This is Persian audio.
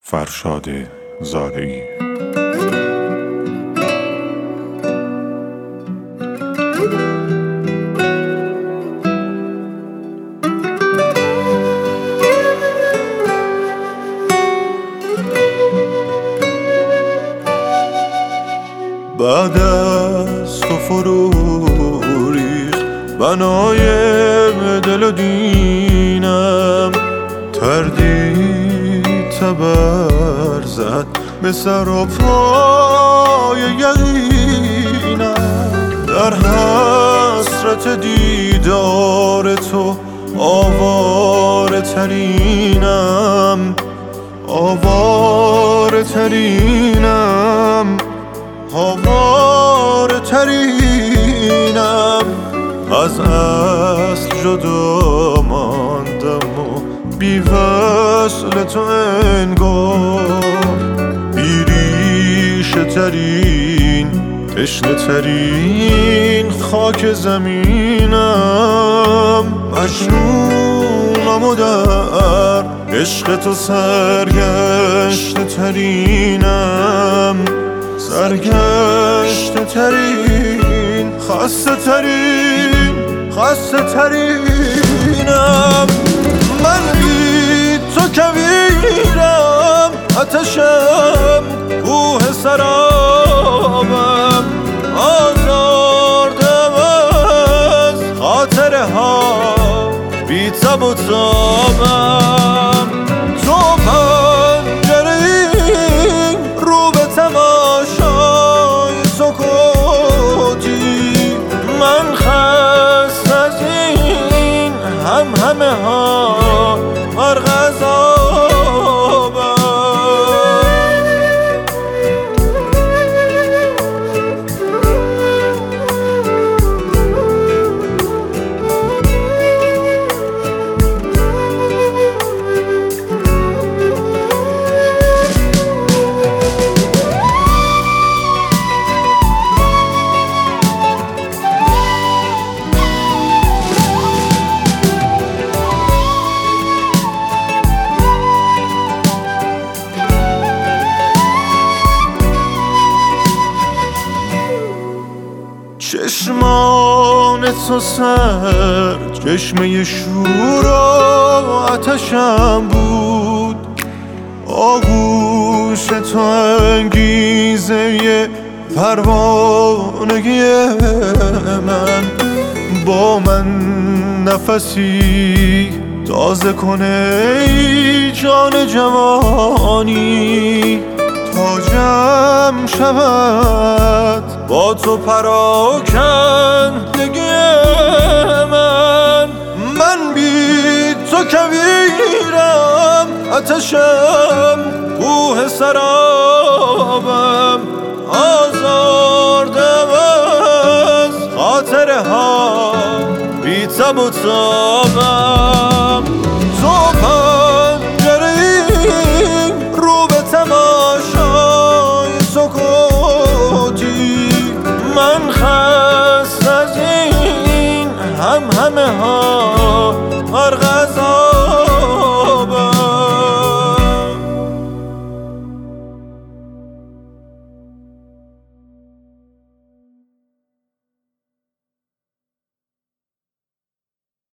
فرشاد زارعی. بعد از تو فرو ریخت بنای دل و دینم، تردید تبر زد به سر و پای یقینم. در حسرت دیدار تو آواره ترینم، آواره ترینم، آواره ترینم. از اصل جدا ماندم و بی وصل تو انگار، بی ریشه ترین تشنه ترین خاک زمینم. مجنونم و در عشق تو سرگشته ترینم، سرگشته ترین، خسته ترین، خسته ترینم. من بی تو کویرم، آتشم، کوه سرابم، آزردم از خاطره ها، بی تب و تابم. تو پنجره این رو به تماشای سکوتی، من خسته از این همه ها غرق از آبم. چشمان تو سر چشمه شور و آتشم بود، آغوش تو انگیزه پروانگی من. با من نفسی تازه کنه ای جان جوانی، تا جمع شود با تو پراکندگی من. من بی تو کویرم، آتشم، کوه سرابم، آزردم از خاطره ها، بی تب و تابم.